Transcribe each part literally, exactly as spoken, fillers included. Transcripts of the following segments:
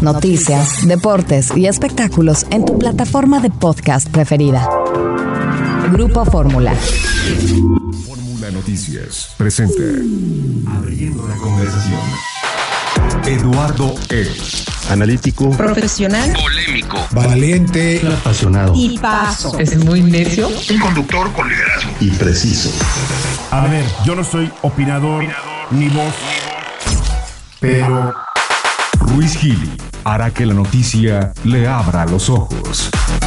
noticias, deportes y espectáculos en tu plataforma de podcast preferida. Grupo Fórmula. Fórmula Noticias presenta Abriendo la Conversación. Eduardo E. Analítico, profesional, polémico, valiente, apasionado y paso. Es muy necio. Un conductor con liderazgo y preciso. A ver, yo no soy opinador, opinador ni voz, pero Ruiz Gili hará que la noticia le abra los ojos.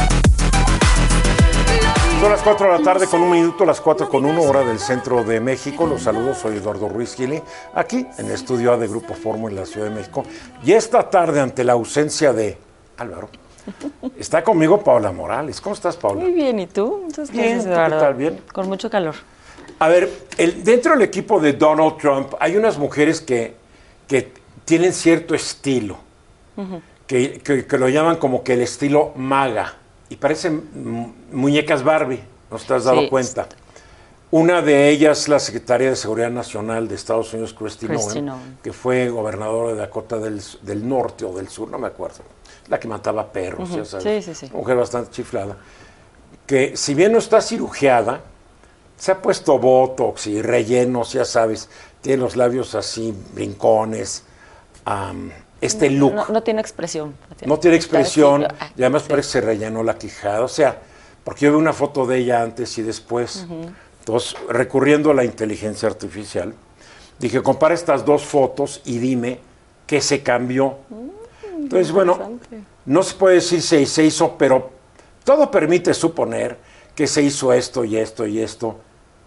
Son las cuatro de la tarde con un minuto, las cuatro con uno, hora del centro de México. Los saludos, soy Eduardo Ruiz Gili, aquí en el estudio A de Grupo Fórmula en la Ciudad de México. Y esta tarde, ante la ausencia de Álvaro, está conmigo Paula Morales. ¿Cómo estás, Paula? Muy bien, ¿y tú? Muchas Bien, gracias, Eduardo. ¿qué tal? Bien. Con mucho calor. A ver, el, dentro del equipo de Donald Trump hay unas mujeres que, que tienen cierto estilo, uh-huh. que, que, que lo llaman como que el estilo MAGA, y parecen muñecas Barbie, ¿no te has dado sí. cuenta? Una de ellas, la secretaria de Seguridad Nacional de Estados Unidos, Kristi Noem, que fue gobernadora de Dakota del, del Norte o del Sur, no me acuerdo, la que mataba perros, uh-huh. ya sabes, sí, sí, sí. Una mujer bastante chiflada, que si bien no está cirugiada, se ha puesto botox y rellenos, ya sabes, tiene los labios así, brincones, um, este look. No, no tiene expresión. No tiene, no tiene expresión, y además sí. parece que se rellenó la quijada, o sea, porque yo vi una foto de ella antes y después, uh-huh. entonces, recurriendo a la inteligencia artificial, dije, compara estas dos fotos y dime qué se cambió. Mm, entonces, bueno, no se puede decir si se hizo, pero todo permite suponer que se hizo esto y esto y esto.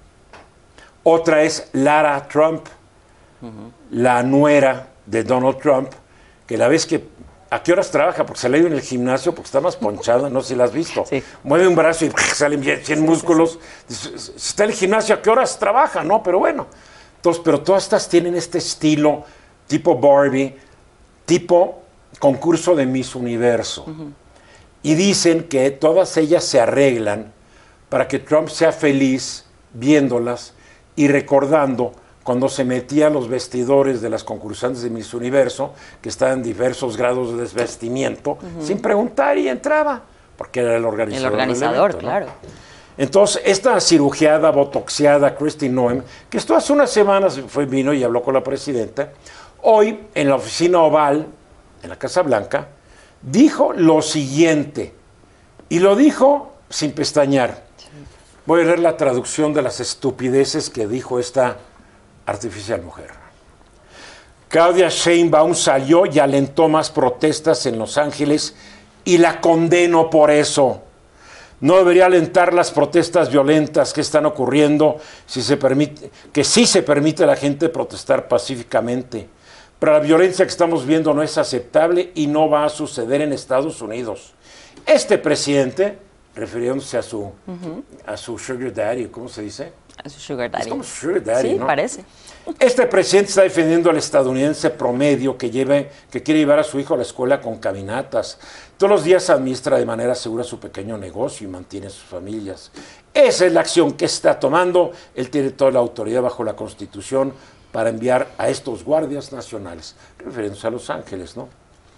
Otra es Lara Trump, uh-huh. la nuera de Donald Trump, que la ves que, ¿a qué horas trabaja? Porque se le ha ido en el gimnasio, porque está más ponchada, no sé si la has visto. Sí. Mueve un brazo y salen cien músculos. Sí, sí, sí. Si está en el gimnasio, ¿a qué horas trabaja? No, pero bueno. Entonces, pero todas estas tienen este estilo tipo Barbie, tipo concurso de Miss Universo. Uh-huh. Y dicen que todas ellas se arreglan para que Trump sea feliz viéndolas y recordando cuando se metía a los vestidores de las concursantes de Miss Universo, que estaban en diversos grados de desvestimiento, uh-huh. sin preguntar y entraba, porque era el organizador. El organizador, evento, claro. ¿no? Entonces, esta cirugiada, botoxiada Kristi Noem, que esto hace unas semanas fue, vino y habló con la presidenta, hoy en la oficina oval, en la Casa Blanca, dijo lo siguiente, y lo dijo sin pestañear. Voy a leer la traducción de las estupideces que dijo esta artificial mujer. Claudia Sheinbaum salió y alentó más protestas en Los Ángeles y la condeno por eso. No debería alentar las protestas violentas que están ocurriendo, si se permite, que sí se permite a la gente protestar pacíficamente. Pero la violencia que estamos viendo no es aceptable y no va a suceder en Estados Unidos. Este presidente, refiriéndose a su, uh-huh. a su sugar daddy, ¿cómo se dice? A su sugar daddy. Es como sugar daddy, sí, ¿no? parece. Este presidente está defendiendo al estadounidense promedio que, lleve, que quiere llevar a su hijo a la escuela con caminatas. Todos los días administra de manera segura su pequeño negocio y mantiene a sus familias. Esa es la acción que está tomando. Él tiene toda la autoridad bajo la Constitución para enviar a estos guardias nacionales, refiriéndose a Los Ángeles, ¿no?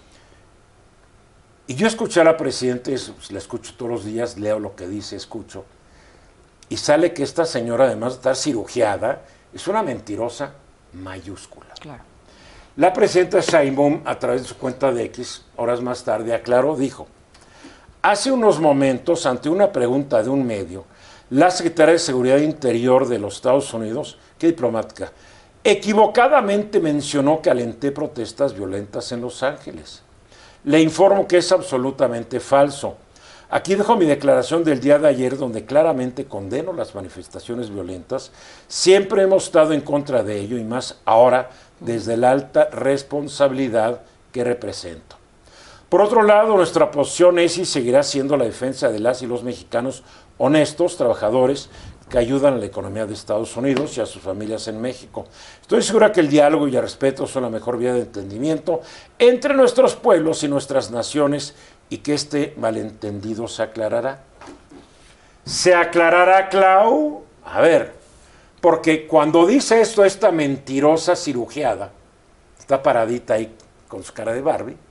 Y yo escuché a la presidenta, la escucho todos los días, leo lo que dice, escucho, y sale que esta señora, además de estar cirugiada, es una mentirosa mayúscula. Claro. La presidenta Sheinbaum, a través de su cuenta de X, horas más tarde, aclaró, dijo, hace unos momentos, ante una pregunta de un medio, la secretaria de Seguridad Interior de los Estados Unidos, qué diplomática, equivocadamente mencionó que alenté protestas violentas en Los Ángeles. Le informo que es absolutamente falso. Aquí dejo mi declaración del día de ayer, donde claramente condeno las manifestaciones violentas. Siempre hemos estado en contra de ello y más ahora desde la alta responsabilidad que represento. Por otro lado, nuestra posición es y seguirá siendo la defensa de las y los mexicanos honestos, trabajadores, que ayudan a la economía de Estados Unidos y a sus familias en México. Estoy segura que el diálogo y el respeto son la mejor vía de entendimiento entre nuestros pueblos y nuestras naciones y que este malentendido se aclarará. ¿Se aclarará, Clau? A ver, porque cuando dice esto esta mentirosa cirugiada, está paradita ahí con su cara de Barbie,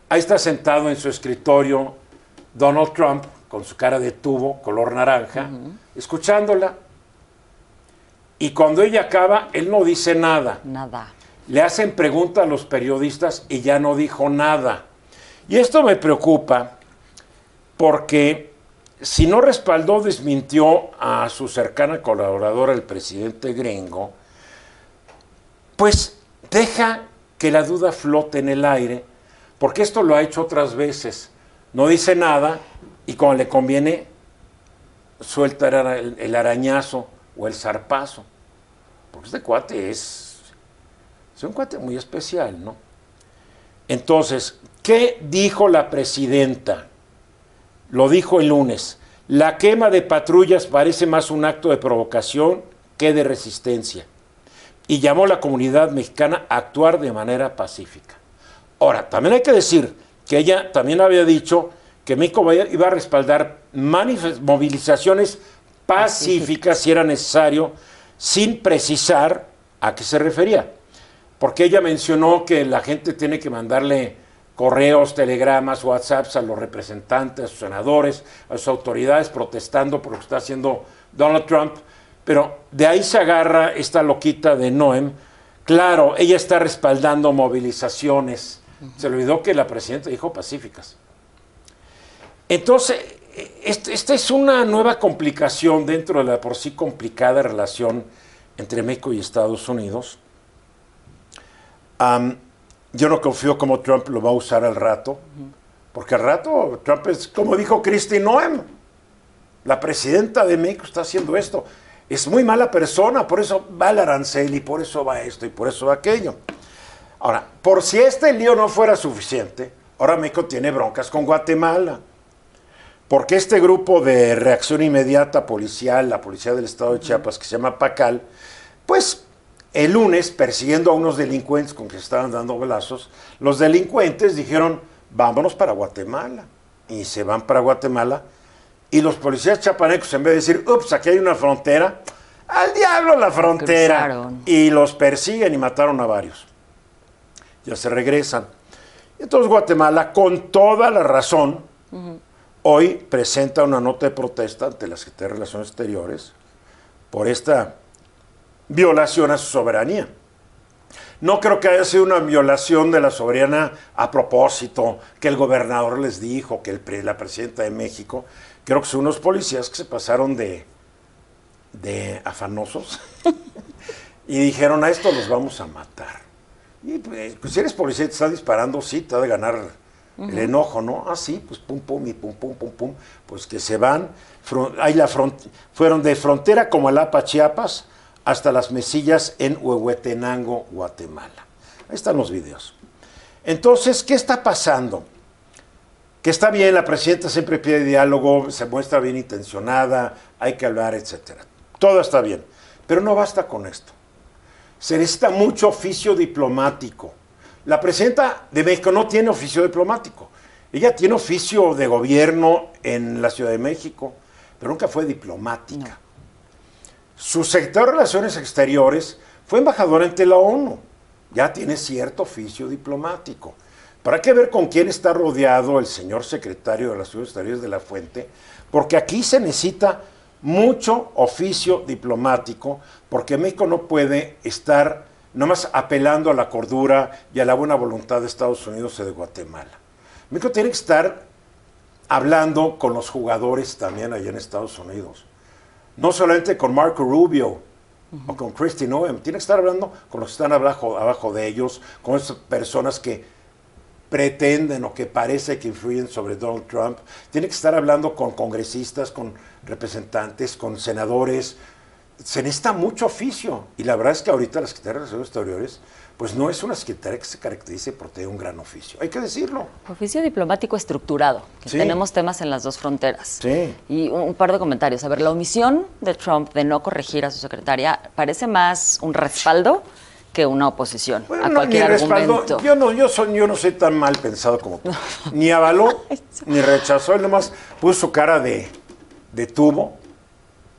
Ahí está sentado en su escritorio Donald Trump, con su cara de tubo, color naranja, uh-huh. escuchándola. Y cuando ella acaba, él no dice nada. Nada. Le hacen preguntas a los periodistas y ya no dijo nada. Y esto me preocupa porque si no respaldó, desmintió a su cercana colaboradora, el presidente gringo, pues deja que la duda flote en el aire, porque esto lo ha hecho otras veces. No dice nada y cuando le conviene suelta el, el arañazo o el zarpazo. Porque este cuate es, es un cuate muy especial, ¿no? Entonces, ¿qué dijo la presidenta? Lo dijo el lunes. La quema de patrullas parece más un acto de provocación que de resistencia. Y llamó a la comunidad mexicana a actuar de manera pacífica. Ahora, también hay que decir que ella también había dicho que México iba a respaldar movilizaciones pacíficas si era necesario, sin precisar a qué se refería. Porque ella mencionó que la gente tiene que mandarle correos, telegramas, WhatsApps a los representantes, a sus senadores, a sus autoridades protestando por lo que está haciendo Donald Trump. Pero de ahí se agarra esta loquita de Noem. Claro, ella está respaldando movilizaciones. Uh-huh. Se le olvidó que la presidenta dijo pacíficas. Entonces, esta este es una nueva complicación dentro de la por sí complicada relación entre México y Estados Unidos. Um, yo no confío cómo Trump lo va a usar al rato, uh-huh. porque al rato Trump es, como dijo Kristi Noem, la presidenta de México está haciendo esto. Es muy mala persona, por eso va el arancel y por eso va esto y por eso va aquello. Ahora, por si este lío no fuera suficiente, ahora México tiene broncas con Guatemala. Porque este grupo de reacción inmediata policial, la policía del estado de Chiapas, que se llama PACAL, pues el lunes, persiguiendo a unos delincuentes con que se estaban dando balazos, los delincuentes dijeron, vámonos para Guatemala. Y se van para Guatemala. Y los policías chapanecos, en vez de decir, ups, aquí hay una frontera, al diablo la frontera. Cruzaron. Y los persiguen y mataron a varios. Ya se regresan. Entonces Guatemala, con toda la razón, uh-huh. hoy presenta una nota de protesta ante la Secretaría de Relaciones Exteriores por esta violación a su soberanía. No creo que haya sido una violación de la soberanía a propósito, que el gobernador les dijo, que el, la presidenta de México. Creo que son unos policías que se pasaron de, de afanosos y dijeron, a esto los vamos a matar. Y pues, pues si eres policía y te están disparando, sí, te ha de ganar uh-huh. el enojo, ¿no? Ah, sí, pues pum, pum, y pum, pum, pum, pum. Pues que se van, ahí la front, fueron de frontera como Alapa, Chiapas, hasta las Mesillas en Huehuetenango, Guatemala. Ahí están los videos. Entonces, ¿qué está pasando? Que está bien, la presidenta siempre pide diálogo, se muestra bien intencionada, hay que hablar, etcétera. Todo está bien, pero no basta con esto. Se necesita mucho oficio diplomático. La presidenta de México no tiene oficio diplomático. Ella tiene oficio de gobierno en la Ciudad de México, pero nunca fue diplomática. No. Su secretario de Relaciones Exteriores fue embajador ante la ONU. Ya tiene cierto oficio diplomático. Pero hay que ver con quién está rodeado el señor secretario de Relaciones Exteriores de la Fuente, porque aquí se necesita mucho oficio diplomático, porque México no puede estar nomás apelando a la cordura y a la buena voluntad de Estados Unidos y de Guatemala. México tiene que estar hablando con los jugadores también allá en Estados Unidos. No solamente con Marco Rubio uh-huh. o con Kristi Noem, tiene que estar hablando con los que están abajo, abajo de ellos, con esas personas que pretenden o que parece que influyen sobre Donald Trump. Tiene que estar hablando con congresistas, con representantes, con senadores. Se necesita mucho oficio. Y la verdad es que ahorita la Secretaría de Relaciones Exteriores pues no es una secretaria que se caracterice por tener un gran oficio. Hay que decirlo. Oficio diplomático estructurado, que sí. Tenemos temas en las dos fronteras. Sí. Y un, un par de comentarios. A ver, la omisión de Trump de no corregir a su secretaria parece más un respaldo que una oposición bueno, a no, cualquier ni respaldo. argumento. Yo no, yo, soy, yo no soy tan mal pensado como tú. Ni avaló, ni rechazó. Él nomás puso su cara de, de tubo.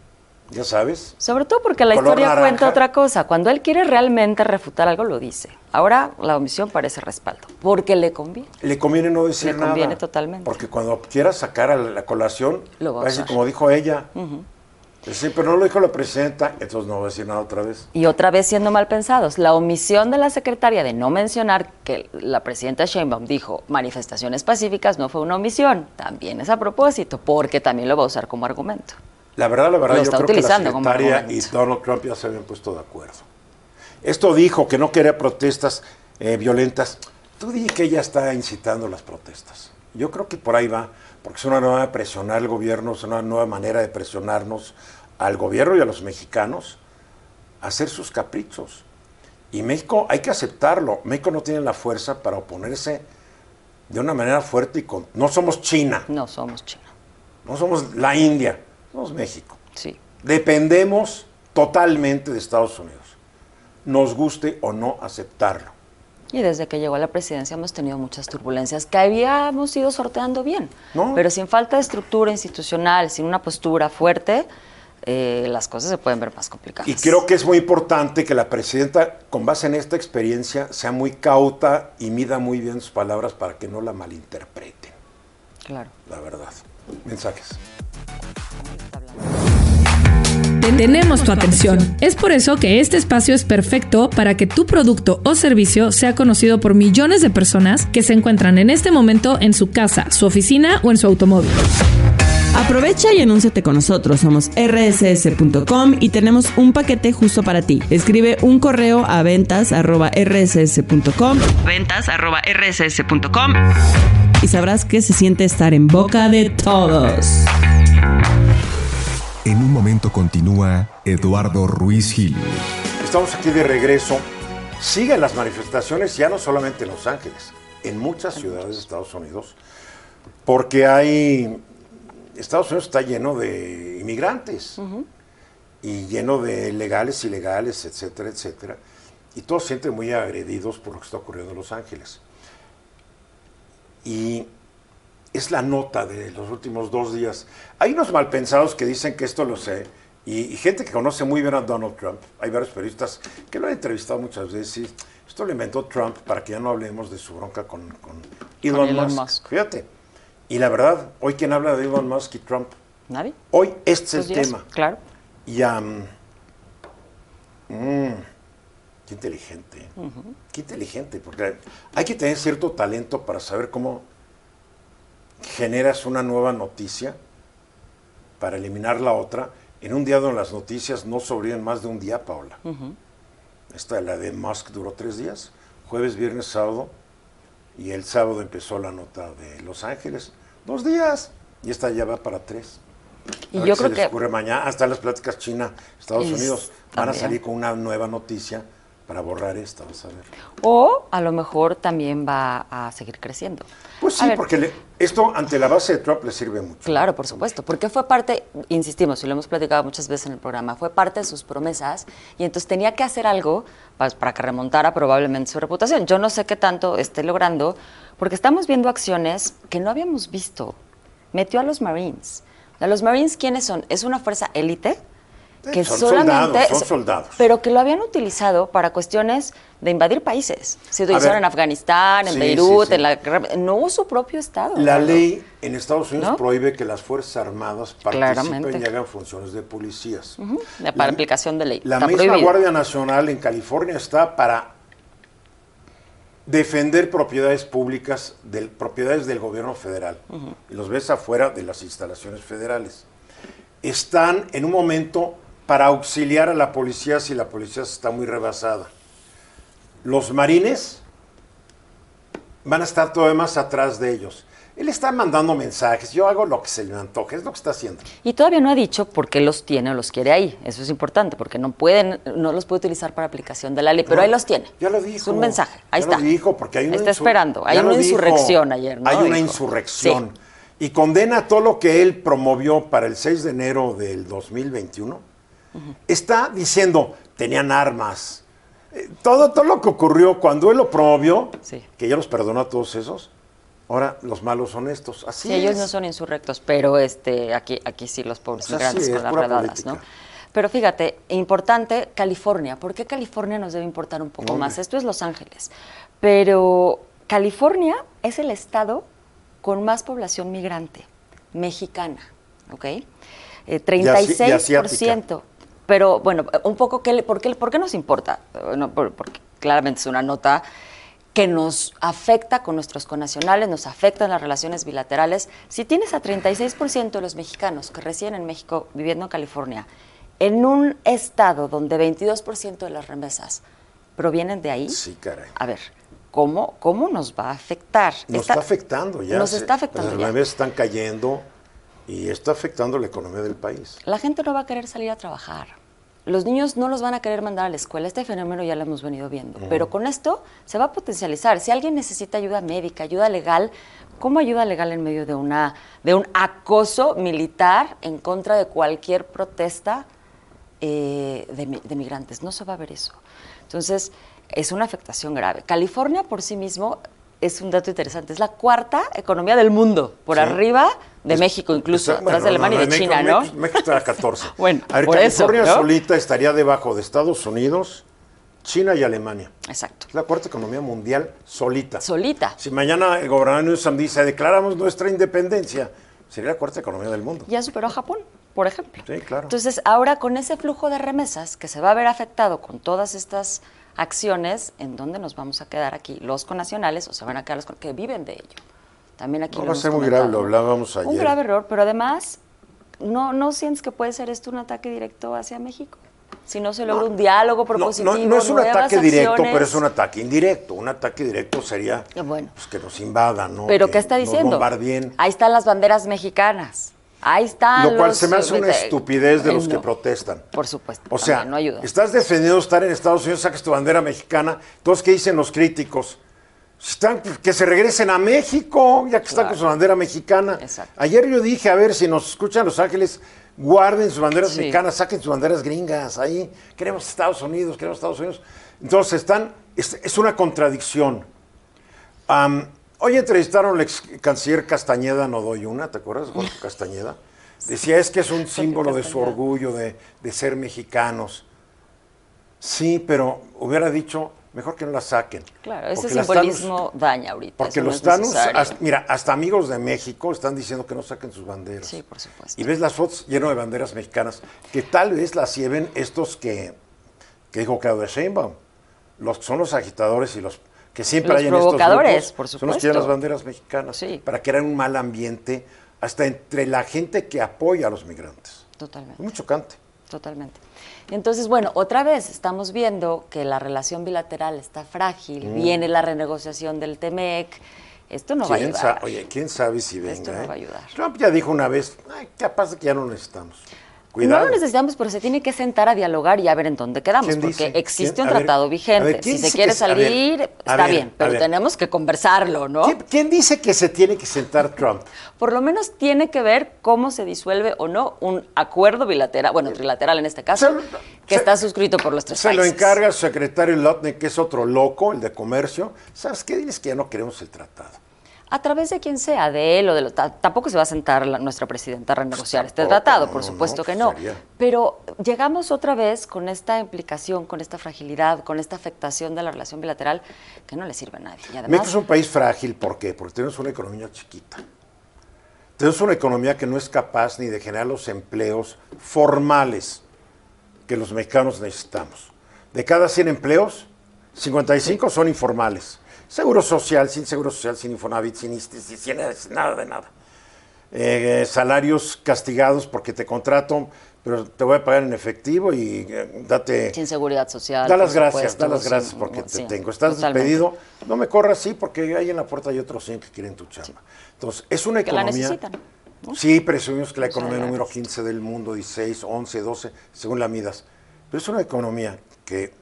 Ya sabes. Sobre todo porque la color historia naranja. cuenta otra cosa. Cuando él quiere realmente refutar algo, lo dice. Ahora la omisión parece respaldo, porque le conviene. Le conviene no decir le nada. Le conviene totalmente. Porque cuando quiera sacar a la colación, lo va a decir como dijo ella. Uh-huh. Sí, pero no lo dijo la presidenta, entonces no va a decir nada otra vez. Y otra vez siendo mal pensados. La omisión de la secretaria de no mencionar que la presidenta Sheinbaum dijo manifestaciones pacíficas no fue una omisión. También es a propósito, porque también lo va a usar como argumento. La verdad, la verdad, lo yo creo que la secretaria y Donald Trump ya se habían puesto de acuerdo. Esto dijo que no quería protestas eh, violentas. Tú di que ella está incitando las protestas. Yo creo que por ahí va. Porque es una nueva manera de presionar al gobierno, es una nueva manera de presionarnos al gobierno y a los mexicanos a hacer sus caprichos. Y México, hay que aceptarlo, México no tiene la fuerza para oponerse de una manera fuerte y con... No somos China. No somos China. No somos la India, somos México. Sí. Dependemos totalmente de Estados Unidos, nos guste o no aceptarlo. Y desde que llegó a la presidencia hemos tenido muchas turbulencias que habíamos ido sorteando bien. ¿No? Pero sin falta de estructura institucional, sin una postura fuerte, eh, las cosas se pueden ver más complicadas. Y creo que es muy importante que la presidenta, con base en esta experiencia, sea muy cauta y mida muy bien sus palabras para que no la malinterpreten. Claro. La verdad. Mensajes. Tenemos tu atención. Es por eso que este espacio es perfecto para que tu producto o servicio sea conocido por millones de personas que se encuentran en este momento en su casa, su oficina o en su automóvil. Aprovecha y anúnciate con nosotros. Somos erre ese ese punto com y tenemos un paquete justo para ti. Escribe un correo a ventas arroba erre ese ese punto com ventas arroba erre ese ese punto com y sabrás que se siente estar en boca de todos. En un momento continúa Eduardo Ruiz Gil. Estamos aquí de regreso. Siguen las manifestaciones ya no solamente en Los Ángeles, en muchas ciudades de Estados Unidos, porque hay... Estados Unidos está lleno de inmigrantes uh-huh. y lleno de legales, ilegales, etcétera, etcétera. Y todos se sienten muy agredidos por lo que está ocurriendo en Los Ángeles. Y... es la nota de los últimos dos días. Hay unos malpensados que dicen que esto lo sé, y, y gente que conoce muy bien a Donald Trump. Hay varios periodistas que lo han entrevistado muchas veces. Y esto lo inventó Trump para que ya no hablemos de su bronca con, con Elon, con Elon Musk. Musk. Fíjate. Y la verdad, hoy ¿quién habla de Elon Musk y Trump? Nadie. Hoy este es el días, tema. Claro. Y um, mmm, qué inteligente. Uh-huh. Qué inteligente, porque hay que tener cierto talento para saber cómo generas una nueva noticia para eliminar la otra en un día donde las noticias no sobreviven más de un día, Paola. Uh-huh. Esta, la de Musk, duró tres días, jueves, viernes, sábado, y el sábado empezó la nota de Los Ángeles, dos días, y esta ya va para tres. A y yo creo se que... les ocurre mañana, hasta las pláticas China, Estados es... Unidos, van también a salir con una nueva noticia para borrar esta, vas a ver. O a lo mejor también va a seguir creciendo. Pues sí, porque le, esto ante la base de Trump le sirve mucho. Claro, por supuesto, porque fue parte, insistimos, y lo hemos platicado muchas veces en el programa, fue parte de sus promesas y entonces tenía que hacer algo para, para que remontara probablemente su reputación. Yo no sé qué tanto esté logrando, porque estamos viendo acciones que no habíamos visto. Metió a los Marines. ¿A los Marines quiénes son? Es una fuerza élite que son solamente soldados, son soldados. Pero que lo habían utilizado para cuestiones de invadir países. Se utilizaron en Afganistán, en sí, Beirut, sí, sí. en la no su propio estado. La ¿no? ley en Estados Unidos ¿no? prohíbe que las Fuerzas Armadas participen Claramente. y hagan funciones de policías. Uh-huh. Para la, aplicación de ley. La está misma prohibido. Guardia Nacional en California está para defender propiedades públicas, del, propiedades del gobierno federal. Uh-huh. Y los ves afuera de las instalaciones federales. Están en un momento para auxiliar a la policía si la policía está muy rebasada. Los marines van a estar todavía más atrás de ellos. Él está mandando mensajes, yo hago lo que se le antoje, es lo que está haciendo. Y todavía no ha dicho por qué los tiene o los quiere ahí, eso es importante, porque no pueden, no los puede utilizar para aplicación de la ley, pero no, ahí los tiene. Ya lo dijo. Es un mensaje, ahí ya está. Lo dijo, porque hay una está esperando, hay una insurrección dijo, ayer, ¿no? Hay una dijo. insurrección. Sí. Y condena todo lo que él promovió para el seis de enero del dos mil veintiuno. Uh-huh. Está diciendo, tenían armas. Eh, todo, todo lo que ocurrió cuando él lo promovió, sí. que ya los perdonó a todos esos, ahora los malos son estos. Así sí, es. ellos no son insurrectos, pero este aquí aquí sí los pobres o sea, migrantes sí, con las redadas, ¿no? Pero fíjate, importante, California. ¿Por qué California nos debe importar un poco Hombre. más? Esto es Los Ángeles. Pero California es el estado con más población migrante, mexicana, ¿ok? Eh, treinta y seis por ciento. Pero bueno, un poco, ¿qué, por, qué, ¿por qué nos importa? Bueno, por, porque claramente es una nota que nos afecta con nuestros connacionales, nos afecta en las relaciones bilaterales. Si tienes a treinta y seis por ciento de los mexicanos que residen en México viviendo en California, en un estado donde veintidós por ciento de las remesas provienen de ahí, sí, caray. A ver, ¿cómo, cómo nos va a afectar? Nos está, está afectando ya. Nos se, está afectando las ya. remesas están cayendo y está afectando la economía del país. La gente no va a querer salir a trabajar. Los niños no los van a querer mandar a la escuela. Este fenómeno ya lo hemos venido viendo. Uh-huh. Pero con esto se va a potencializar. Si alguien necesita ayuda médica, ayuda legal, ¿cómo ayuda legal en medio de, una, de un acoso militar en contra de cualquier protesta eh, de, de migrantes? No se va a ver eso. Entonces, es una afectación grave. California por sí mismo es un dato interesante. Es la cuarta economía del mundo, por sí. arriba de es, México incluso, está, atrás bueno, de Alemania no, no, y de México, China, ¿no? México, México está a catorce. Bueno, a ver, por California eso, ¿no? solita estaría debajo de Estados Unidos, China y Alemania. Exacto. Es la cuarta economía mundial solita. Solita. Si mañana el gobernador Newsom dice, declaramos nuestra independencia, sería la cuarta economía del mundo. Ya superó a Japón, por ejemplo. Sí, claro. Entonces, ahora con ese flujo de remesas que se va a ver afectado con todas estas acciones, ¿en dónde nos vamos a quedar aquí? ¿Los connacionales o se van a quedar los que viven de ello? También aquí no, lo va a ser muy grave, lo hablábamos ayer. Un grave error, pero además, ¿no, no sientes que puede ser esto un ataque directo hacia México? Si no se logra no, un diálogo propositivo, no, no, no es un ataque acciones. directo, pero es un ataque indirecto. Un ataque directo sería bueno, pues, que nos invadan, ¿no? ¿Pero que qué está diciendo? Nos bombardeen. Ahí están las banderas mexicanas. Ahí están Lo cual los, se me hace una eh, estupidez de eh, los no. que protestan. Por supuesto. O sea, no ayuda. Estás defendiendo estar en Estados Unidos, sacas tu bandera mexicana. Entonces, ¿qué dicen los críticos? Están, que se regresen a México, ya que están claro. con su bandera mexicana. Exacto. Ayer yo dije, a ver, si nos escuchan Los Ángeles, guarden sus banderas sí. mexicanas, saquen sus banderas gringas. Ahí queremos Estados Unidos, queremos Estados Unidos. Entonces, están, es, es una contradicción. Um, hoy entrevistaron al ex canciller Castañeda, no doy una, ¿te acuerdas, Jorge Castañeda? Decía, es que es un símbolo de su orgullo de, de ser mexicanos. Sí, pero hubiera dicho, mejor que no la saquen. Claro, ese simbolismo están, daña ahorita. Porque los están, hasta, mira, hasta amigos de México están diciendo que no saquen sus banderas. Sí, por supuesto. Y ves las fotos llenas de banderas mexicanas, que tal vez las lleven estos que, que dijo Claudia Sheinbaum. Los, son los agitadores y los que siempre los hay en estos grupos, por supuesto. Son los que llevan las banderas mexicanas. Sí. Para crear un mal ambiente hasta entre la gente que apoya a los migrantes. Totalmente. Es muy chocante. Totalmente. Entonces, bueno, otra vez estamos viendo que la relación bilateral está frágil, mm. viene la renegociación del T-MEC, esto no va a ayudar. Oye, ¿quién sabe si venga? Esto no eh? va a ayudar. Trump ya dijo una vez, ay, capaz de que ya no lo necesitamos. Cuidado. No lo necesitamos, pero se tiene que sentar a dialogar y a ver en dónde quedamos, porque dice? existe ¿Quién? un tratado ver, vigente. Ver, si se quiere salir, ver, está ver, bien, pero tenemos que conversarlo, ¿no? ¿Quién, ¿Quién dice que se tiene que sentar Trump? Por lo menos tiene que ver cómo se disuelve o no un acuerdo bilateral, bueno, trilateral en este caso, se, que se, está suscrito por los tres se países. Se lo encarga su secretario Lutnick, que es otro loco, el de comercio. ¿Sabes qué? Diles que ya no queremos el tratado. A través de quien sea, de él o de lo, tampoco se va a sentar la, nuestra presidenta a renegociar pues este tratado, no, por supuesto no, que no. Sería. Pero llegamos otra vez con esta implicación, con esta fragilidad, con esta afectación de la relación bilateral que no le sirve a nadie. Y además, México es un país frágil, ¿por qué? Porque tenemos una economía chiquita. Tenemos una economía que no es capaz ni de generar los empleos formales que los mexicanos necesitamos. De cada cien empleos, cincuenta y cinco son informales. Seguro social, sin seguro social, sin Infonavit, sin ISSSTE, sin, sin nada de nada. Eh, salarios castigados porque te contrato, pero te voy a pagar en efectivo y eh, date... Sin seguridad social. Da las gracias, da las gracias porque sí, te tengo. Estás totalmente. despedido, no me corras, sí, porque ahí en la puerta hay otros cien que quieren tu chamba. Sí. Entonces, es una que economía... la necesitan, ¿no? Sí, presumimos que la o sea, economía la número necesitan. quince del mundo, dieciséis, once, doce, según la midas. Pero es una economía que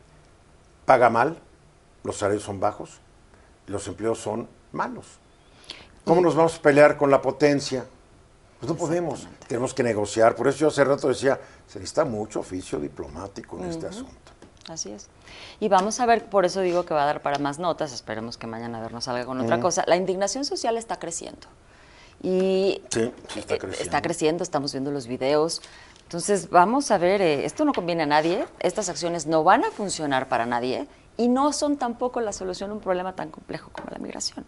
paga mal, los salarios son bajos, los empleos son malos. ¿Cómo nos vamos a pelear con la potencia? Pues no podemos, tenemos que negociar. Por eso yo hace rato decía, se necesita mucho oficio diplomático en uh-huh. este asunto. Así es. Y vamos a ver, por eso digo que va a dar para más notas, esperemos que mañana a ver nos salga con uh-huh. otra cosa. La indignación social está creciendo. Y sí, sí está creciendo. Está creciendo, estamos viendo los videos. Entonces, vamos a ver, eh, esto no conviene a nadie, estas acciones no van a funcionar para nadie y no son tampoco la solución a un problema tan complejo como la migración.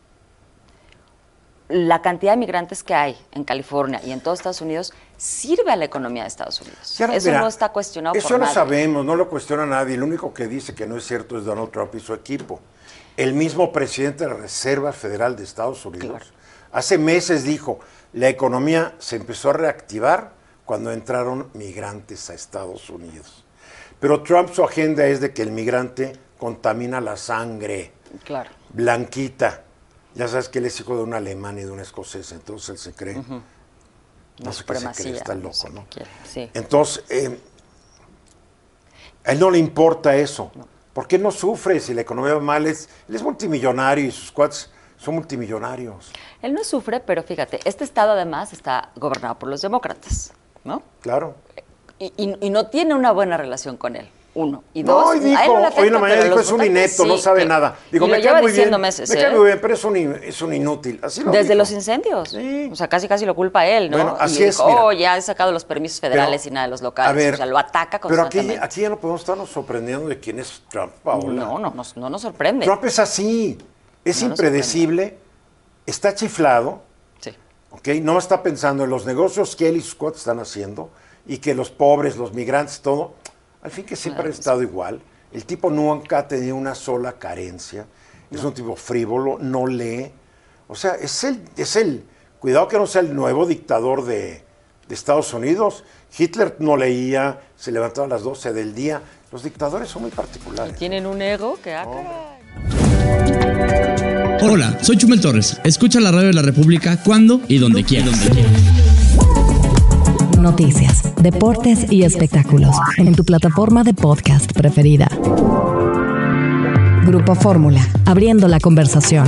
La cantidad de migrantes que hay en California y en todos Estados Unidos sirve a la economía de Estados Unidos. Claro, eso mira, no está cuestionado eso por lo nadie. sabemos, no lo cuestiona nadie. Lo único que dice que no es cierto es Donald Trump y su equipo. El mismo presidente de la Reserva Federal de Estados Unidos claro. hace meses dijo, la economía se empezó a reactivar cuando entraron migrantes a Estados Unidos. Pero Trump, su agenda es de que el migrante contamina la sangre. Claro. Blanquita. Ya sabes que él es hijo de un alemán y de un escocés, entonces él se cree. Uh-huh. No sé qué se cree, está loco, no sé ¿no? Sí. Entonces, eh, a él no le importa eso. No. ¿Por qué no sufre si la economía va mal? Es, él es multimillonario y sus cuates son multimillonarios. Él no sufre, pero fíjate, este estado además está gobernado por los demócratas, ¿no? Claro. Y, y, y no tiene una buena relación con él. Uno. Y no, dos, y dijo, a él no le afecta, hoy en la mañana dijo, es un inepto, sí, no sabe que, nada. Digo, y me lo cae lleva muy diciendo bien, meses, me ¿eh? cae muy bien, pero es un, es un inútil. Así lo Desde dijo. los incendios. Sí. O sea, casi casi lo culpa a él, ¿no? Bueno, así y es, dijo, mira. oh, ya he sacado los permisos federales Pero, y nada de los locales. A ver, o sea, lo ataca constantemente. Pero aquí, aquí ya no podemos estarnos sorprendiendo de quién es Trump, Paola. No, no, no, no nos sorprende. Trump es así, es no impredecible, está chiflado, sí. ¿okay? No está pensando en los negocios que él y sus cuates están haciendo y que los pobres, los migrantes, todo, al fin que siempre claro, ha estado sí. igual. El tipo nunca ha tenido una sola carencia, no. es un tipo frívolo, no lee. O sea, es el, es el, cuidado que no sea el nuevo dictador de, de Estados Unidos. Hitler no leía, se levantaba a las doce del día. Los dictadores son muy particulares. Y tienen un ego que ah, Hola, soy Chumel Torres. Escucha la radio de la República cuando y donde quieras. Noticias, deportes y espectáculos en tu plataforma de podcast preferida. Grupo Fórmula, abriendo la conversación.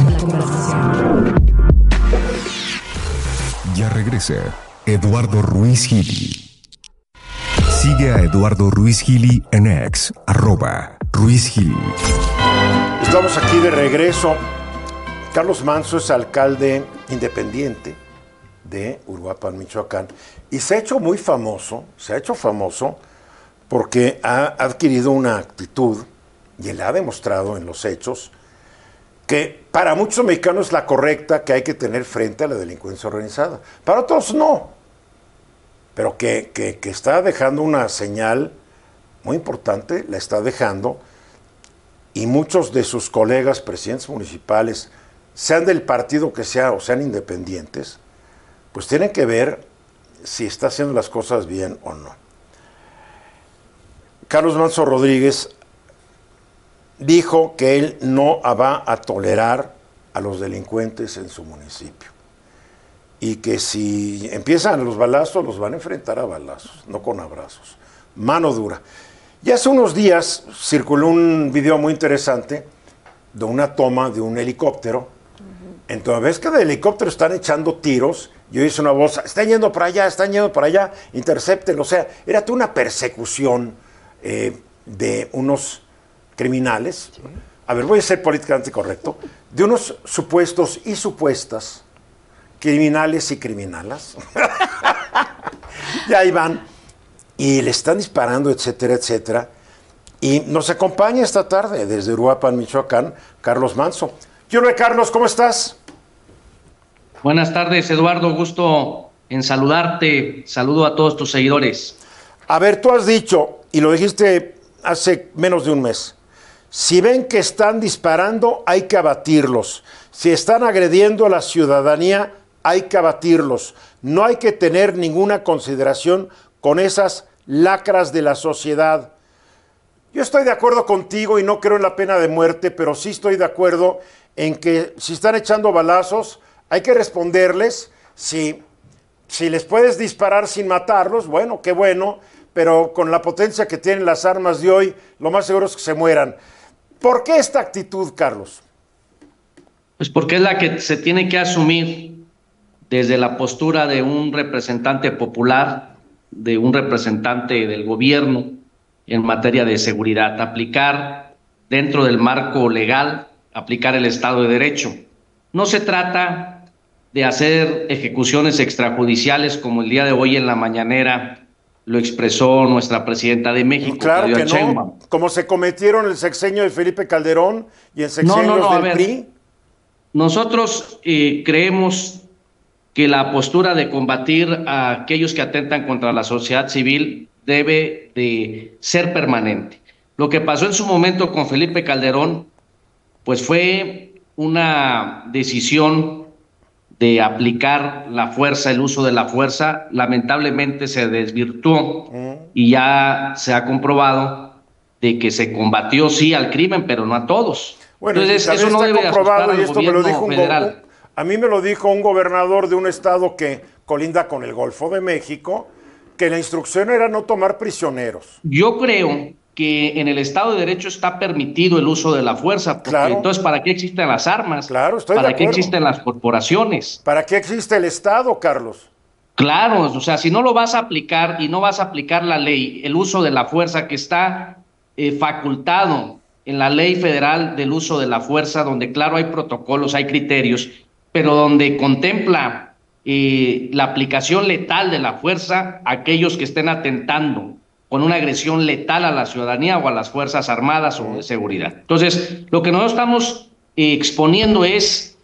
Ya regresa Eduardo Ruiz Gili. Sigue a Eduardo Ruiz Gili en X, arroba Ruiz Gili. Estamos aquí de regreso. Carlos Manso es alcalde independiente de Uruapan, Michoacán, y se ha hecho muy famoso, se ha hecho famoso porque ha adquirido una actitud, y él ha demostrado en los hechos, que para muchos mexicanos es la correcta que hay que tener frente a la delincuencia organizada. Para otros no, pero que, que, que está dejando una señal muy importante, la está dejando, y muchos de sus colegas presidentes municipales, sean del partido que sea o sean independientes, pues tienen que ver si está haciendo las cosas bien o no. Carlos Manso Rodríguez dijo que él no va a tolerar a los delincuentes en su municipio y que si empiezan los balazos, los van a enfrentar a balazos, no con abrazos. Mano dura. Y hace unos días circuló un video muy interesante de una toma de un helicóptero. Uh-huh. Entonces ves que de helicóptero están echando tiros. Yo hice una voz, están yendo para allá, están yendo para allá, intercepten. O sea, era toda una persecución eh, de unos criminales. Sí. A ver, voy a ser políticamente correcto. De unos supuestos y supuestas criminales y criminalas. Y ahí van. Y le están disparando, etcétera, etcétera. Y nos acompaña esta tarde desde Uruapan, Michoacán, Carlos Manso. ¿Qué onda, Carlos? ¿Cómo estás? Buenas tardes, Eduardo. Gusto en saludarte. Saludo a todos tus seguidores. A ver, tú has dicho, y lo dijiste hace menos de un mes, si ven que están disparando, hay que abatirlos. Si están agrediendo a la ciudadanía, hay que abatirlos. No hay que tener ninguna consideración con esas lacras de la sociedad. Yo estoy de acuerdo contigo y no creo en la pena de muerte, pero sí estoy de acuerdo en que si están echando balazos, hay que responderles. Si, si les puedes disparar sin matarlos, bueno, qué bueno, pero con la potencia que tienen las armas de hoy, lo más seguro es que se mueran. ¿Por qué esta actitud, Carlos? Pues porque es la que se tiene que asumir desde la postura de un representante popular, de un representante del gobierno en materia de seguridad, aplicar dentro del marco legal, aplicar el Estado de Derecho. No se trata de hacer ejecuciones extrajudiciales, como el día de hoy en la mañanera lo expresó nuestra presidenta de México. Claro Claudia que no, Sheinbaum. como se cometieron el sexenio de Felipe Calderón y el sexenio No, no, no, a del ver. P R I. Nosotros eh, creemos que la postura de combatir a aquellos que atentan contra la sociedad civil debe de ser permanente. Lo que pasó en su momento con Felipe Calderón, pues fue una decisión de aplicar la fuerza, el uso de la fuerza, lamentablemente se desvirtuó mm. y ya se ha comprobado de que se combatió sí al crimen, pero no a todos. Bueno, entonces eso no debe comprobado, y esto me lo dijo un federal. A mí me lo dijo un gobernador de un estado que colinda con el Golfo de México, que la instrucción era no tomar prisioneros. Yo creo que en el Estado de Derecho está permitido el uso de la fuerza, porque claro. entonces ¿para qué existen las armas? Claro, estoy ¿Para de qué acuerdo. existen las corporaciones? ¿Para qué existe el Estado, Carlos? Claro, o sea, si no lo vas a aplicar y no vas a aplicar la ley, el uso de la fuerza que está eh, facultado en la ley federal del uso de la fuerza, donde claro hay protocolos, hay criterios, pero donde contempla eh, la aplicación letal de la fuerza a aquellos que estén atentando con una agresión letal a la ciudadanía o a las Fuerzas Armadas o de seguridad. Entonces, lo que nosotros estamos eh, exponiendo es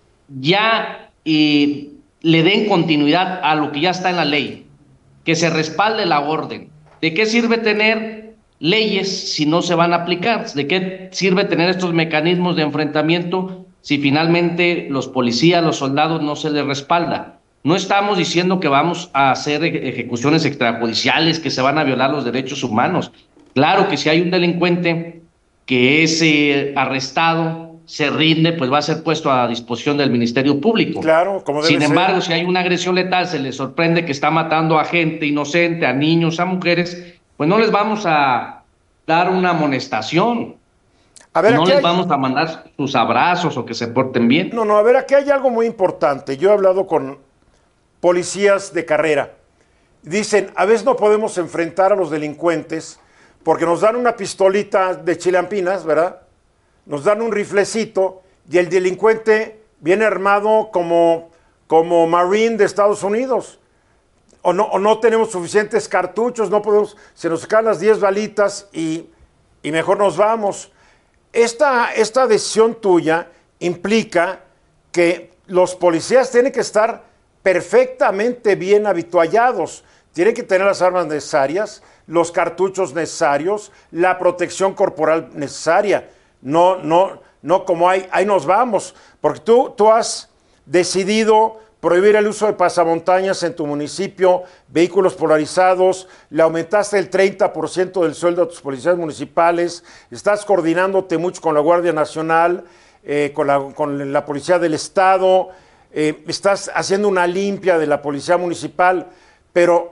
ya eh, le den continuidad a lo que ya está en la ley, que se respalde la orden. ¿De qué sirve tener leyes si no se van a aplicar? ¿De qué sirve tener estos mecanismos de enfrentamiento si finalmente los policías, los soldados no se les respalda? No estamos diciendo que vamos a hacer ejecuciones extrajudiciales, que se van a violar los derechos humanos. Claro que si hay un delincuente que es eh, arrestado, se rinde, pues va a ser puesto a disposición del Ministerio Público. Claro, como debe Sin embargo, ser. Si hay una agresión letal, se les sorprende que está matando a gente inocente, a niños, a mujeres, pues no les vamos a dar una amonestación. A ver, no les hay... vamos a mandar sus abrazos o que se porten bien. No, no, a ver, aquí hay algo muy importante. Yo he hablado con policías de carrera. Dicen, a veces no podemos enfrentar a los delincuentes porque nos dan una pistolita de chilampinas, ¿verdad? Nos dan un riflecito y el delincuente viene armado como, como Marine de Estados Unidos. O no, o no tenemos suficientes cartuchos, no podemos, se nos caen las diez balitas y, y mejor nos vamos. Esta, esta decisión tuya implica que los policías tienen que estar perfectamente bien habituallados, tienen que tener las armas necesarias, los cartuchos necesarios, la protección corporal necesaria, no, no, no como hay, ahí nos vamos, porque tú, tú has decidido prohibir el uso de pasamontañas en tu municipio, vehículos polarizados, le aumentaste el treinta por ciento del sueldo a tus policías municipales, estás coordinándote mucho con la Guardia Nacional, eh, con, la, con la Policía del Estado, eh, estás haciendo una limpia de la Policía Municipal, pero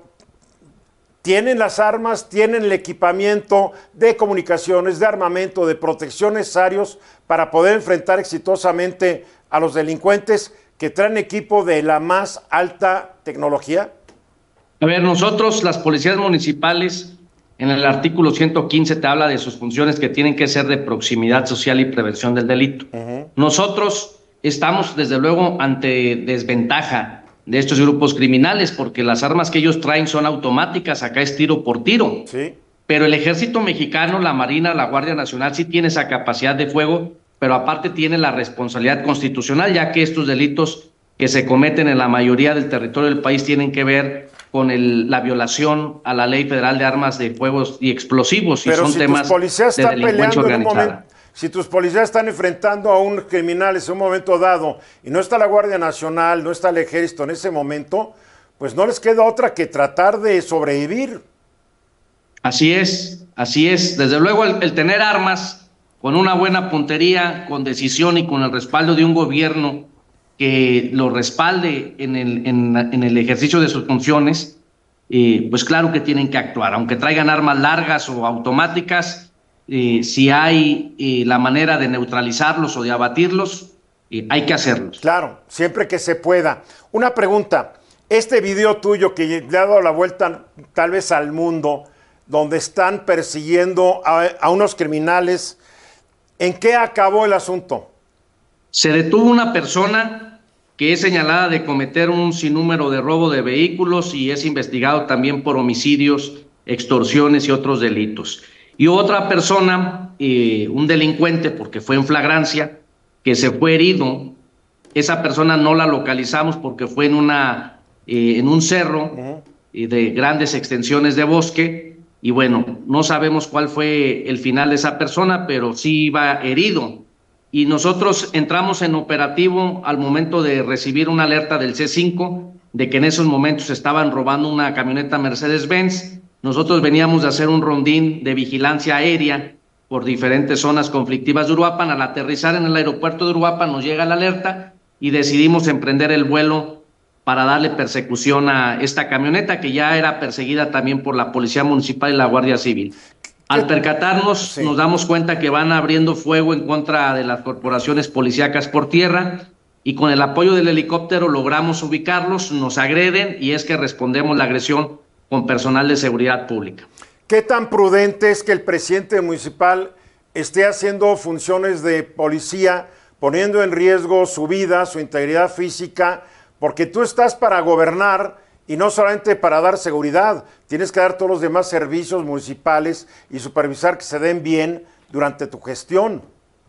tienen las armas, tienen el equipamiento de comunicaciones, de armamento, de protección necesarios para poder enfrentar exitosamente a los delincuentes que traen equipo de la más alta tecnología? A ver, nosotros, las policías municipales, en el artículo ciento quince te habla de sus funciones que tienen que ser de proximidad social y prevención del delito. Uh-huh. Nosotros estamos, desde luego, ante desventaja de estos grupos criminales, porque las armas que ellos traen son automáticas, acá es tiro por tiro. Sí. Pero el Ejército Mexicano, la Marina, la Guardia Nacional sí tiene esa capacidad de fuego, pero aparte tiene la responsabilidad constitucional, ya que estos delitos que se cometen en la mayoría del territorio del país tienen que ver con el, la violación a la Ley Federal de Armas de Fuegos y Explosivos, y pero son si temas tus policías de están delincuencia peleando en un organizada. momento, si tus policías están enfrentando a un criminal en un momento dado y no está la Guardia Nacional, no está el Ejército en ese momento, pues no les queda otra que tratar de sobrevivir. Así es, así es. Desde luego el, el tener armas con una buena puntería, con decisión y con el respaldo de un gobierno que lo respalde en el, en, en el ejercicio de sus funciones, eh, pues claro que tienen que actuar. Aunque traigan armas largas o automáticas, eh, si hay eh, la manera de neutralizarlos o de abatirlos, eh, hay que hacerlos. Claro, siempre que se pueda. Una pregunta, este video tuyo que le ha dado la vuelta tal vez al mundo, donde están persiguiendo a, a unos criminales, ¿en qué acabó el asunto? Se detuvo una persona que es señalada de cometer un sinnúmero de robo de vehículos y es investigado también por homicidios, extorsiones y otros delitos. Y otra persona, eh, un delincuente, porque fue en flagrancia, que se fue herido. Esa persona no la localizamos porque fue en, una, eh, en un cerro eh, de grandes extensiones de bosque, y bueno, no sabemos cuál fue el final de esa persona, pero sí iba herido. Y nosotros entramos en operativo al momento de recibir una alerta del C cinco de que en esos momentos estaban robando una camioneta Mercedes-Benz. Nosotros veníamos de hacer un rondín de vigilancia aérea por diferentes zonas conflictivas de Uruapan. Al aterrizar en el aeropuerto de Uruapan nos llega la alerta y decidimos emprender el vuelo para darle persecución a esta camioneta, que ya era perseguida también por la Policía Municipal y la Guardia Civil. Al percatarnos, sí. nos damos cuenta que van abriendo fuego en contra de las corporaciones policíacas por tierra, y con el apoyo del helicóptero logramos ubicarlos, nos agreden, y es que respondemos la agresión con personal de seguridad pública. ¿Qué tan prudente es que el presidente municipal esté haciendo funciones de policía, poniendo en riesgo su vida, su integridad física? Porque tú estás para gobernar y no solamente para dar seguridad, tienes que dar todos los demás servicios municipales y supervisar que se den bien durante tu gestión.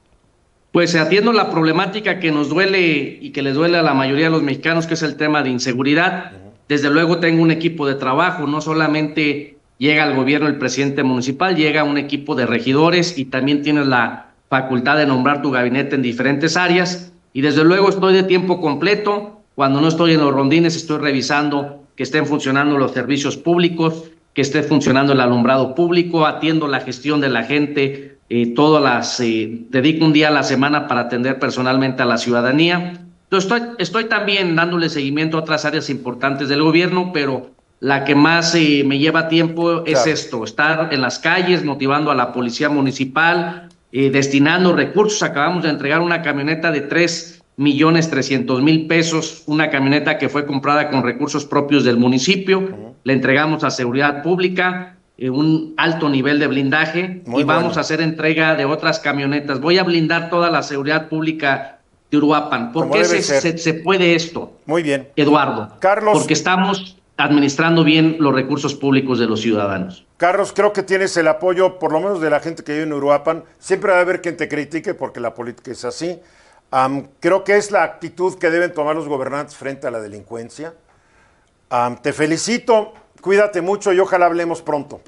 Pues atiendo la problemática que nos duele y que les duele a la mayoría de los mexicanos, que es el tema de inseguridad. Uh-huh. Desde luego tengo un equipo de trabajo, no solamente llega al gobierno el presidente municipal, llega un equipo de regidores y también tienes la facultad de nombrar tu gabinete en diferentes áreas, y desde luego estoy de tiempo completo. Cuando no estoy en los rondines estoy revisando que estén funcionando los servicios públicos, que esté funcionando el alumbrado público, atiendo la gestión de la gente, eh, todas las, eh, dedico un día a la semana para atender personalmente a la ciudadanía. Entonces estoy, estoy también dándole seguimiento a otras áreas importantes del gobierno, pero la que más eh, me lleva tiempo es claro. esto, estar en las calles motivando a la policía municipal, eh, destinando recursos. Acabamos de entregar una camioneta de tres millones trescientos mil pesos, una camioneta que fue comprada con recursos propios del municipio. Uh-huh. Le entregamos a seguridad pública eh, un alto nivel de blindaje. Muy y vamos bueno. a hacer entrega de otras camionetas. Voy a blindar toda la seguridad pública de Uruapan. ¿Por qué se, se, se puede esto? Muy bien. Eduardo. Carlos. Porque estamos administrando bien los recursos públicos de los ciudadanos. Carlos, creo que tienes el apoyo, por lo menos de la gente que vive en Uruapan. Siempre va a haber quien te critique porque la política es así. Um, creo que es la actitud que deben tomar los gobernantes frente a la delincuencia. Um, te felicito, cuídate mucho y ojalá hablemos pronto.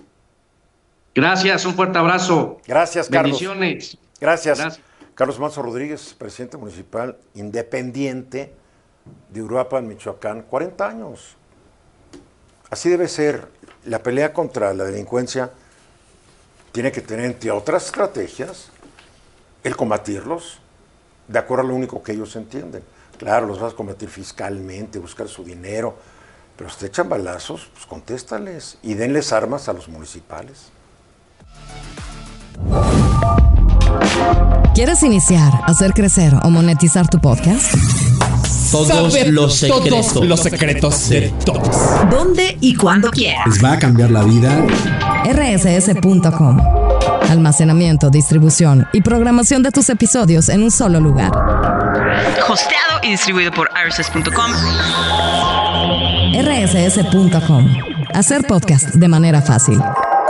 Gracias, un fuerte abrazo. Gracias, Carlos. Bendiciones. Gracias. Gracias. Carlos Manso Rodríguez, presidente municipal independiente de Uruapan, Michoacán, cuarenta años. Así debe ser. La pelea contra la delincuencia tiene que tener, entre otras estrategias, el combatirlos de acuerdo a lo único que ellos entienden. Claro, los vas a combatir fiscalmente, buscar su dinero, pero si te echan balazos, pues contéstales y denles armas a los municipales. ¿Quieres iniciar, hacer crecer o monetizar tu podcast? Todos Saber los secretos. Todos los secretos de todos. ¿Dónde y cuándo quieras? Les va a cambiar la vida. R S S punto com. Almacenamiento, distribución y programación de tus episodios en un solo lugar. Hosteado y distribuido por R S S punto com. R S S punto com. Hacer podcast de manera fácil.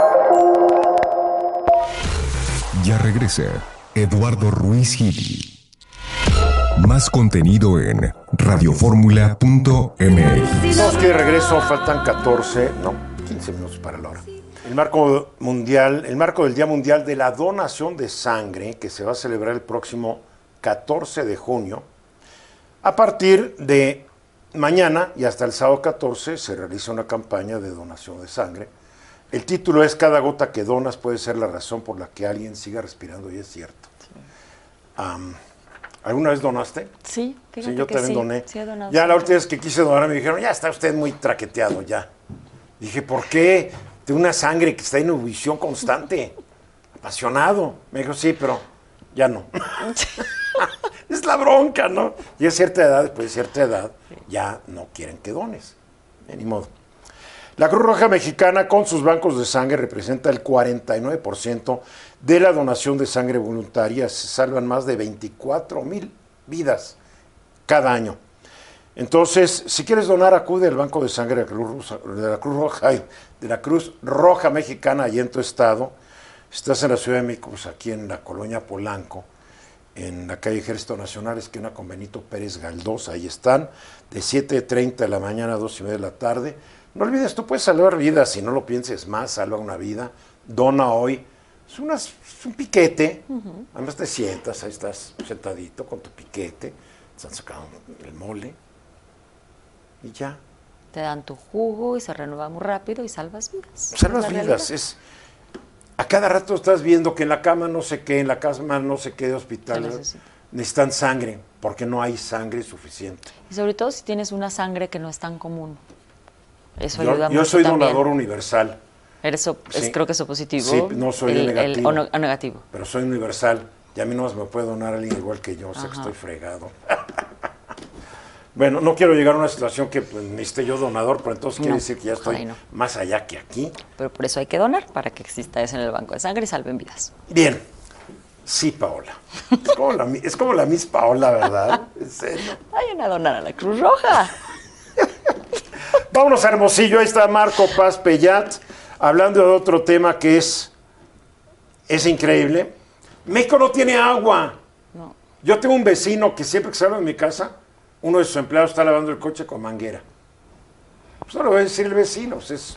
Ya regresa Eduardo Ruiz Gili. Más contenido en radioformula punto m x. Todos que de regreso, faltan catorce, no, quince minutos para la hora. El marco mundial, el marco del Día Mundial de la Donación de Sangre, que se va a celebrar el próximo catorce de junio, a partir de mañana y hasta el sábado catorce se realiza una campaña de donación de sangre. El título es Cada gota que donas puede ser la razón por la que alguien siga respirando, y es cierto. Sí. Um, ¿Alguna vez donaste? Sí, fíjate sí, yo que también sí, doné. sí he donado. Ya la última vez que quise donar me dijeron, ya está usted muy traqueteado ya. Dije, ¿por qué? De una sangre que está en ebullición constante. Apasionado. Me dijo, sí, pero ya no. Es la bronca, ¿no? Y a cierta edad, después de cierta edad, ya no quieren que dones. Ni modo. La Cruz Roja Mexicana, con sus bancos de sangre, representa el cuarenta y nueve por ciento de la donación de sangre voluntaria. Se salvan más de veinticuatro mil vidas cada año. Entonces, si quieres donar, acude al Banco de Sangre de la Cruz, de la Cruz Roja, de la Cruz Roja Mexicana, allí en tu estado. Estás en la Ciudad de México, pues aquí en la colonia Polanco, en la calle Ejército Nacional, esquina con Benito Pérez Galdós. Ahí están, de siete treinta de la mañana a dos y media de la tarde. No olvides, tú puedes salvar vidas, si no lo pienses más, salva una vida. Dona hoy. Es, una, es un piquete, uh-huh. Además te sientas, ahí estás sentadito con tu piquete, están sacando el mole y ya. Te dan tu jugo y se renueva muy rápido y salvas vidas. Salvas vidas, realidad. es... A cada rato estás viendo que en la cama no sé qué, en la cama no sé qué de hospital necesitan sangre, porque no hay sangre suficiente. Y sobre todo si tienes una sangre que no es tan común. Eso yo, ayuda yo mucho soy también. Donador universal. Eres so, sí. es, creo que es positivo. Sí, no soy el, negativo. El, o, no, o negativo. Pero soy universal. Y a mí no más me puede donar alguien igual que yo, o sea Ajá. que estoy fregado. Bueno, no quiero llegar a una situación que pues, necesite yo donador, pero entonces no, quiere decir que ya estoy no. más allá que aquí. Pero por eso hay que donar, para que exista eso en el banco de sangre y salven vidas. Bien. Sí, Paola. Es como la, es como la Miss Paola, ¿verdad? ¿En serio? Vayan a donar a la Cruz Roja. Vámonos a Hermosillo. Ahí está Marco Paz Pellat, hablando de otro tema que es, es increíble. México no tiene agua. No. Yo tengo un vecino que siempre que salgo de mi casa, uno de sus empleados está lavando el coche con manguera. Pues no lo voy a decir el vecino, pues es...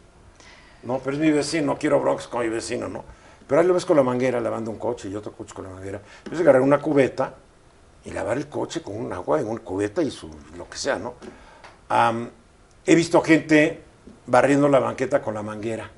No, pero es mi vecino, no quiero broncas con mi vecino, ¿no? Pero ahí lo ves con la manguera lavando un coche y otro coche con la manguera. Entonces agarrar una cubeta y lavar el coche con un agua en una cubeta y su, lo que sea, ¿no? Um, he visto gente barriendo la banqueta con la manguera.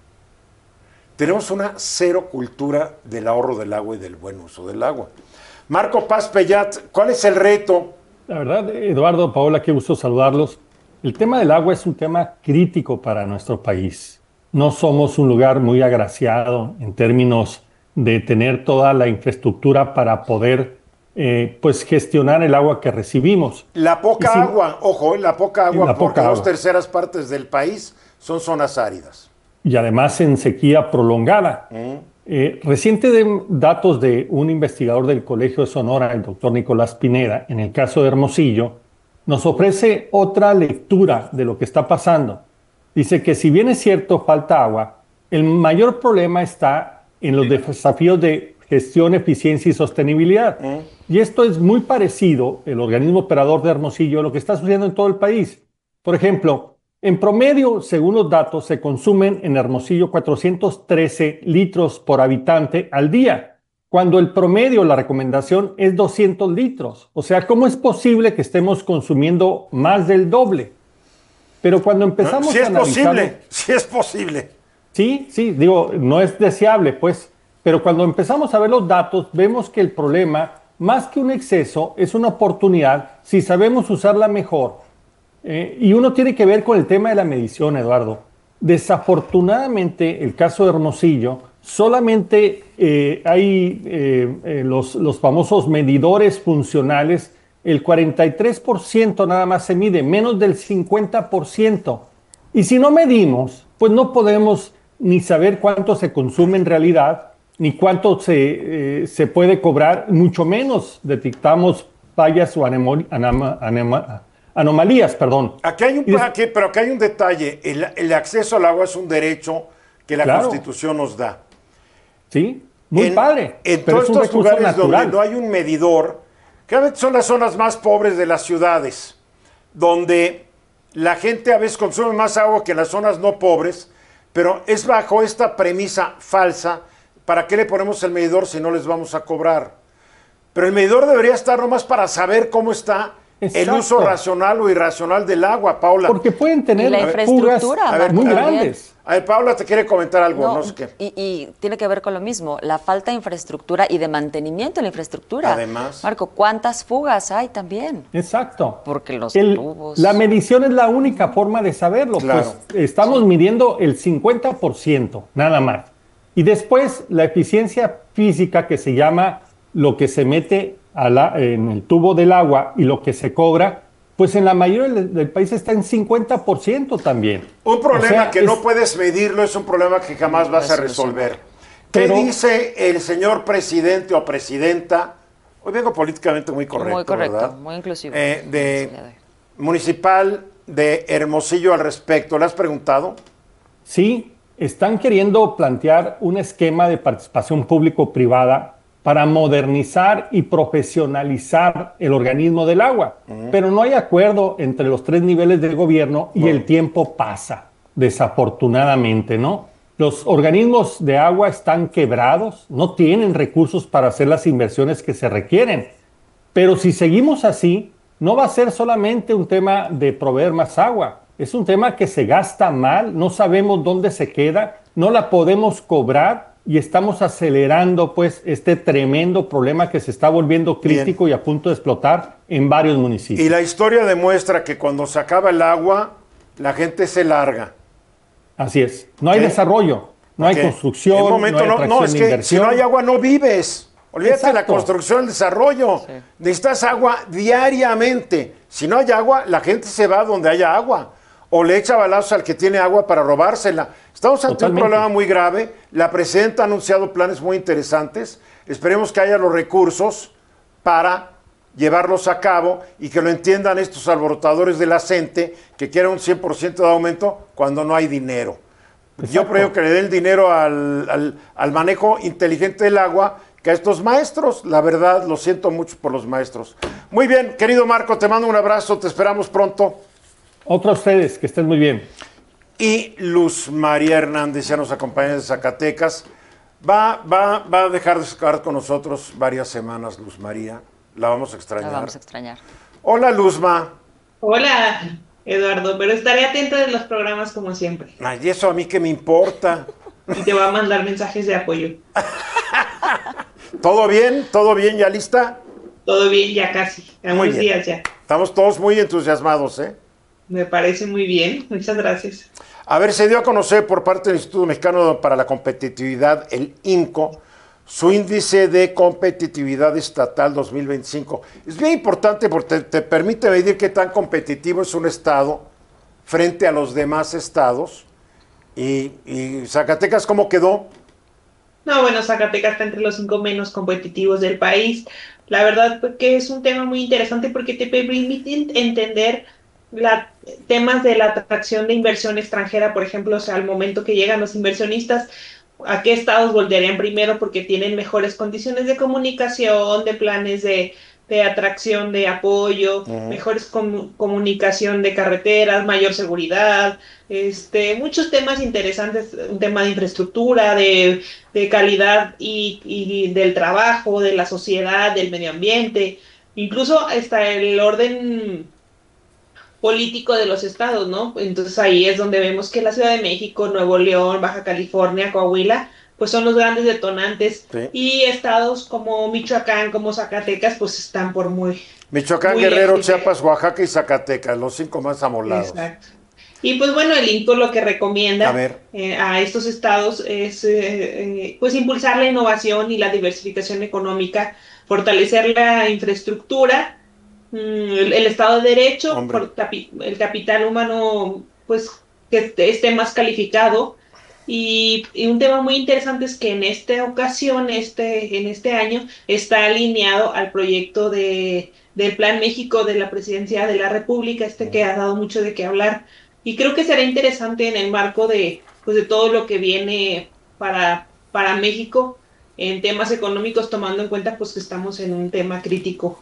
Tenemos una cero cultura del ahorro del agua y del buen uso del agua. Marco Paz Pellat, ¿cuál es el reto? La verdad, Eduardo, Paola, qué gusto saludarlos. El tema del agua es un tema crítico para nuestro país. No somos un lugar muy agraciado en términos de tener toda la infraestructura para poder eh, pues gestionar el agua que recibimos. La poca si, agua, ojo, la poca agua, la porque poca dos agua. terceras partes del país son zonas áridas. Y además en sequía prolongada. Mm. Eh, reciente de datos de un investigador del Colegio de Sonora, el doctor Nicolás Pineda, en el caso de Hermosillo, nos ofrece otra lectura de lo que está pasando. Dice que si bien es cierto falta agua, el mayor problema está en los desafíos de gestión, eficiencia y sostenibilidad. Mm. Y esto es muy parecido, el organismo operador de Hermosillo, a lo que está sucediendo en todo el país. Por ejemplo, en promedio, según los datos, se consumen en Hermosillo cuatrocientos trece litros por habitante al día, cuando el promedio, la recomendación, es doscientos litros. O sea, ¿cómo es posible que estemos consumiendo más del doble? Pero cuando empezamos no, sí a es analizarlo... posible, sí es posible. Sí, sí, digo, no es deseable, pues. Pero cuando empezamos a ver los datos, vemos que el problema, más que un exceso, es una oportunidad si sabemos usarla mejor. Eh, y uno tiene que ver con el tema de la medición, Eduardo. Desafortunadamente, el caso de Hermosillo, solamente eh, hay eh, eh, los, los famosos medidores funcionales, el cuarenta y tres por ciento nada más se mide, menos del cincuenta por ciento. Y si no medimos, pues no podemos ni saber cuánto se consume en realidad, ni cuánto se, eh, se puede cobrar, mucho menos detectamos fallas o anemol, anama, anema, anomalías, perdón. Aquí hay un, des... aquí, pero aquí hay un detalle, el, el acceso al agua es un derecho que la claro. Constitución nos da. Sí, muy en, padre. En pero todos es un estos lugares natural. donde no hay un medidor, que a veces son las zonas más pobres de las ciudades, donde la gente a veces consume más agua que en las zonas no pobres, pero es bajo esta premisa falsa, ¿para qué le ponemos el medidor si no les vamos a cobrar? Pero el medidor debería estar nomás para saber cómo está Exacto. el uso racional o irracional del agua, Paula. Porque pueden tener la infraestructura a ver, muy a ver, grandes. A ver, Paula te quiere comentar algo, no, no sé qué. Y, y tiene que ver con lo mismo, la falta de infraestructura y de mantenimiento de la infraestructura. Además. Marco, ¿cuántas fugas hay también? Exacto. Porque los el, tubos... La medición es la única forma de saberlo. Claro. Pues estamos sí. midiendo el cincuenta por ciento, nada más. Y después la eficiencia física, que se llama lo que se mete a la, en el tubo del agua y lo que se cobra, pues en la mayoría del, del país está en cincuenta por ciento también. Un problema o sea, que es, no puedes medirlo es un problema que jamás vas a resolver. ¿Qué pero, dice el señor presidente o presidenta? Hoy vengo políticamente muy correcto, muy correcto, ¿verdad? Muy inclusivo. Eh, de, municipal de Hermosillo al respecto. ¿Le has preguntado? Sí, están queriendo plantear un esquema de participación público-privada para modernizar y profesionalizar el organismo del agua. Uh-huh. Pero no hay acuerdo entre los tres niveles del gobierno y uh-huh. el tiempo pasa, desafortunadamente, ¿no? Los organismos de agua están quebrados, no tienen recursos para hacer las inversiones que se requieren. Pero si seguimos así, no va a ser solamente un tema de proveer más agua. Es un tema que se gasta mal, no sabemos dónde se queda, no la podemos cobrar y estamos acelerando pues este tremendo problema que se está volviendo crítico Bien. y a punto de explotar en varios municipios. Y la historia demuestra que cuando se acaba el agua, la gente se larga. Así es. No hay ¿Qué? desarrollo, no hay construcción, en momento, no hay no, no, es de que inversión. Si no hay agua no vives. Olvídate de la construcción, el desarrollo. Sí. Necesitas agua diariamente. Si no hay agua, la gente se va donde haya agua. O le echa balazos al que tiene agua para robársela. Estamos ante Totalmente. un problema muy grave. La presidenta ha anunciado planes muy interesantes. Esperemos que haya los recursos para llevarlos a cabo y que lo entiendan estos alborotadores de la gente que quieren un cien por ciento de aumento cuando no hay dinero. Exacto. Yo creo que le den el dinero al, al, al manejo inteligente del agua que a estos maestros. La verdad, lo siento mucho por los maestros. Muy bien, querido Marco, te mando un abrazo, te esperamos pronto. Otro a ustedes, que estén muy bien. Y Luz María Hernández ya nos acompaña de Zacatecas. Va, va, va a dejar de estar con nosotros varias semanas, Luz María. La vamos a extrañar. La vamos a extrañar. Hola, Luzma. Hola, Eduardo, pero estaré atenta de los programas como siempre. Ay, ¿y eso a mí qué me importa? Y te va a mandar mensajes de apoyo. ¿Todo bien? ¿Todo bien? ¿Ya lista? Todo bien, ya casi. A unos días ya. Estamos todos muy entusiasmados, ¿eh? Me parece muy bien. Muchas gracias. A ver, se dio a conocer por parte del Instituto Mexicano para la Competitividad, el I N C O, su índice de competitividad estatal dos mil veinticinco. Es bien importante porque te, te permite medir qué tan competitivo es un estado frente a los demás estados. Y, y Zacatecas, ¿cómo quedó? No, bueno, Zacatecas está entre los cinco menos competitivos del país. La verdad que es un tema muy interesante porque te permite entender la, temas de la atracción de inversión extranjera, por ejemplo, o sea, al momento que llegan los inversionistas, ¿a qué estados volverían primero? Porque tienen mejores condiciones de comunicación, de planes de, de atracción, de apoyo, uh-huh. mejores com- comunicación de carreteras, mayor seguridad, este, muchos temas interesantes, un tema de infraestructura, de, de calidad y, y del trabajo, de la sociedad, del medio ambiente, incluso hasta el orden político de los estados, ¿no? Entonces ahí es donde vemos que la Ciudad de México, Nuevo León, Baja California, Coahuila, pues son los grandes detonantes. Sí. Y estados como Michoacán, como Zacatecas, pues están por muy... Michoacán, muy Guerrero, evidente. Chiapas, Oaxaca y Zacatecas, los cinco más amolados. Exacto. Y pues bueno, el I N C O lo que recomienda a, ver. Eh, a estos estados es eh, eh, pues impulsar la innovación y la diversificación económica, fortalecer la infraestructura, el, el Estado de Derecho, por capi, el capital humano, pues que esté más calificado. Y, y un tema muy interesante es que en esta ocasión, este, en este año, está alineado al proyecto de, del Plan México de la Presidencia de la República, este que ha dado mucho de qué hablar. Y creo que será interesante en el marco de, pues, de todo lo que viene para, para México en temas económicos, tomando en cuenta pues que estamos en un tema crítico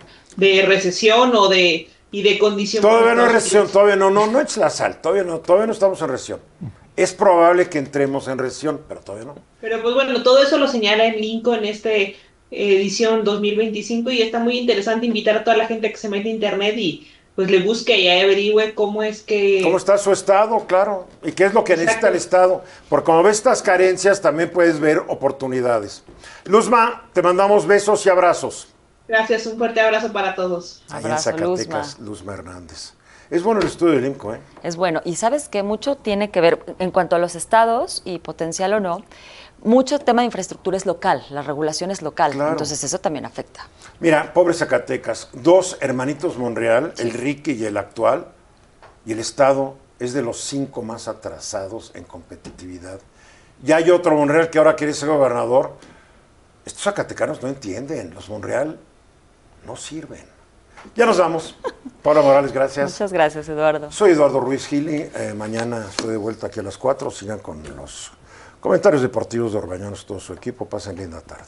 de recesión o de y de condición. Todavía no es recesión, todavía no, no, no eches la sal, todavía no, todavía no estamos en recesión. Es probable que entremos en recesión, pero todavía no. Pero pues bueno, todo eso lo señala en Linco en esta edición dos mil veinticinco y está muy interesante invitar a toda la gente que se mete a internet y pues le busque y averigüe cómo es que... ¿Cómo está su estado? Claro. ¿Y qué es lo que Exacto. necesita el estado? Porque como ves estas carencias, también puedes ver oportunidades. Luzma, te mandamos besos y abrazos. Gracias, un fuerte abrazo para todos. Ahí abrazo, en Zacatecas, Luzma. Luzma Hernández. Es bueno el estudio del I N C O, ¿eh? Es bueno. Y sabes que mucho tiene que ver, en cuanto a los estados, y potencial o no, mucho tema de infraestructura es local, la regulación es local, claro. Entonces eso también afecta. Mira, pobre Zacatecas, dos hermanitos Monreal, sí. el Ricky y el actual, y el estado es de los cinco más atrasados en competitividad. Ya hay otro Monreal que ahora quiere ser gobernador. Estos zacatecanos no entienden, los Monreal no sirven. Ya nos vamos. Paula Morales, gracias. Muchas gracias, Eduardo. Soy Eduardo Ruiz Gili. Eh, mañana estoy de vuelta aquí a las cuatro. Sigan con los comentarios deportivos de Orbañanos, todo su equipo. Pasen linda tarde.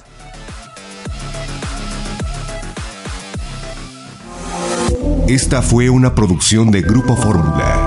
Esta fue una producción de Grupo Fórmula.